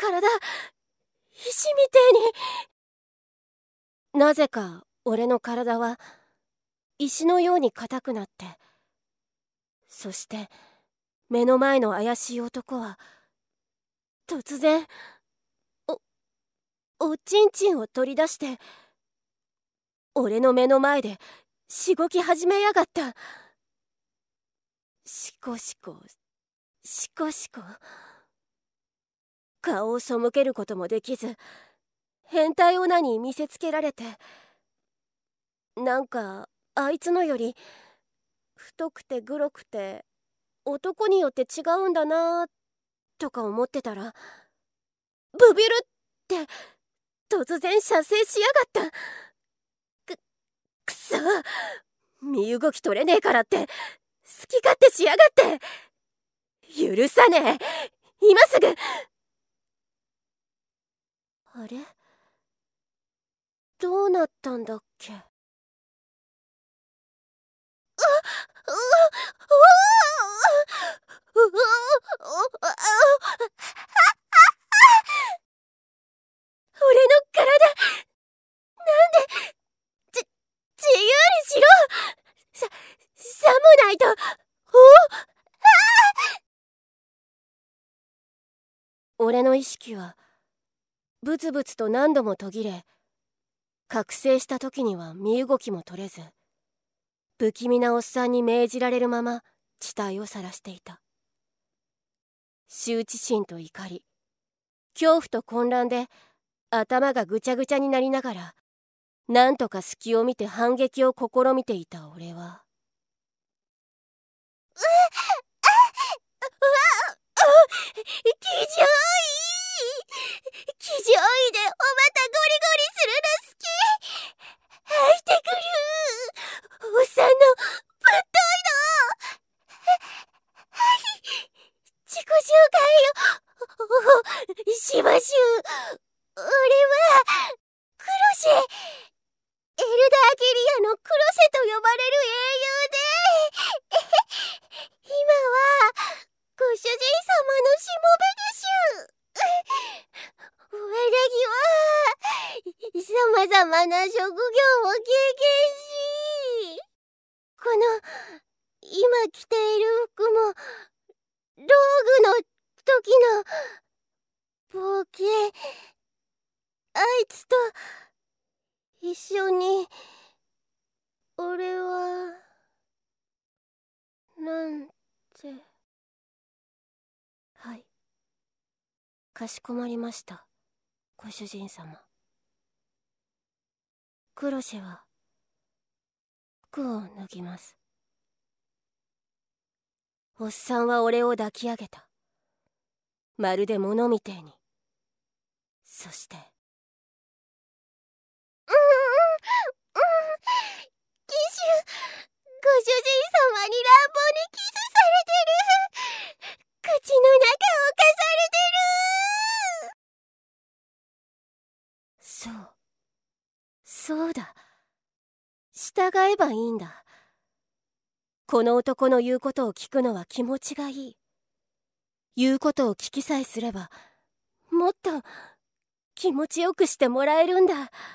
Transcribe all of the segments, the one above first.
体、石みてえに。なぜか俺の体は石のように硬くなって、そして目の前の怪しい男は突然おちんちんを取り出して俺の目の前でしごき始めやがった。しこしこしこしこ。顔を背けることもできず、変態オナに見せつけられて、なんかあいつのより太くてグロくて男によって違うんだなとか思ってたら、ブビュルって突然射精しやがった。くそ、身動き取れねえからって好き勝手しやがって。許さねえ、今すぐ。あれ、どうなったんだっけ。俺の体、なんで、自由にしろ。さもないと。俺の意識はブツブツと何度も途切れ、覚醒した時には身動きも取れず、不気味なおっさんに命じられるまま地帯を晒していた。羞恥心と怒り、恐怖と混乱で頭がぐちゃぐちゃになりながら、なんとか隙を見て反撃を試みていた俺は、気丈いでおまたゴリゴリするの好き。入ってくる。おっさんのぶっといの。自己紹介をしましゅ。俺はクロシェ、エルダーゲリアのクロシェと呼ばれる英雄で、今はご主人様のしもべでしゅ。私はさまざまな職業を経験し、この今着ている服もローグの時の冒険、あいつと一緒に。俺はなんて。はい、かしこまりました、ご主人様。クロシェは服を脱ぎます。おっさんは俺を抱き上げた。まるで物みてえに。そして、騎手、ご主人様に乱暴にキスされてる。口の中をかされてる。そうだ、従えばいいんだ。この男の言うことを聞くのは気持ちがいい。言うことを聞きさえすれば、もっと気持ちよくしてもらえるんだ。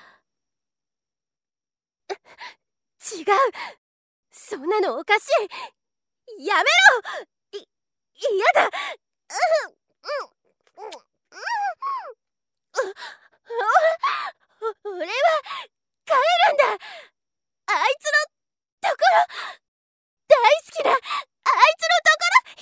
違う、そんなのおかしい。やめろ。嫌だ。俺は帰るんだ。あいつのところ、大好きなあいつのところ。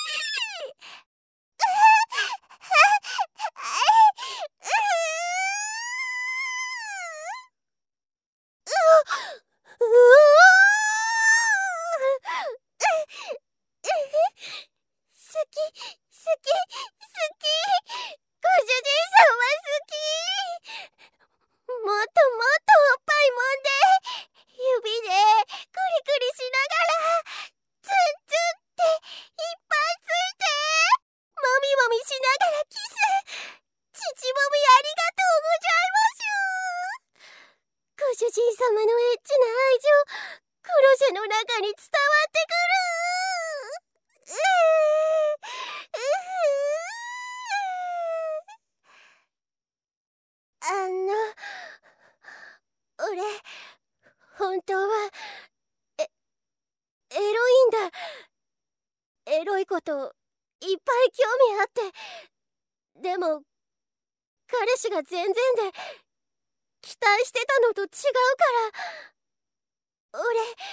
好き、好き、好き。ご主人さんは好き。もっともっとおっぱいもんで、指でクリクリしながら、ツンツンっていっぱいついて、もみもみしながらキス。乳もみありがとうございます。ご主人様のエッチな愛情、クロシェの中に伝わってくる。 俺本当はエロいんだ。エロいこといっぱい興味あって。でも彼氏が全然で期待してたのと違うから。俺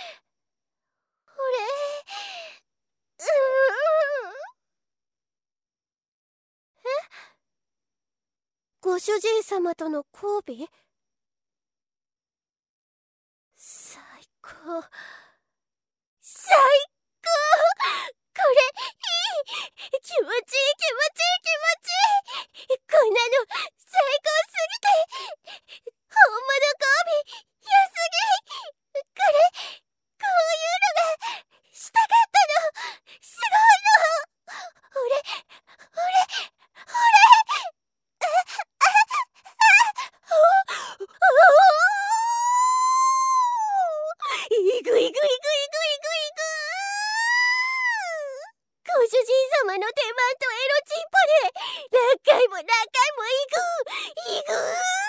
うーん。ご主人様との交尾？最高最高。これいい。気持ちいい気持ちいい気持ちいい。こんなの最高すぎて。本物交尾良すぎ。こういうのがしたかったの。すごいの。俺いぐいぐいぐいぐいぐいぐご主人様の手間とエロチンポで何回も何回もいぐ